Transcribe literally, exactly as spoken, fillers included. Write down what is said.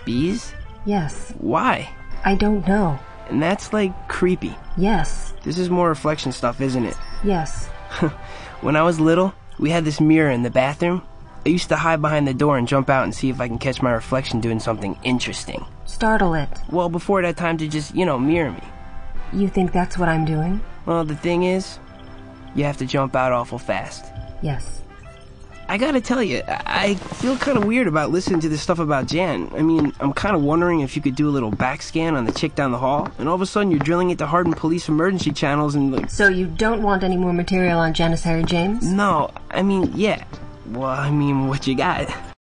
Bees? Yes. Why? I don't know. And that's, like, creepy. Yes. This is more reflection stuff, isn't it? Yes. When I was little, we had this mirror in the bathroom. I used to hide behind the door and jump out and see if I can catch my reflection doing something interesting. Startle it. Well, before it had time to just, you know, mirror me. You think that's what I'm doing? Well, the thing is, you have to jump out awful fast. Yes. I gotta tell you, I feel kind of weird about listening to this stuff about Jan. I mean, I'm kind of wondering if you could do a little back scan on the chick down the hall, and all of a sudden you're drilling into hardened police emergency channels and like... So you don't want any more material on Janissary James? No, I mean, yeah. Well, I mean, what you got?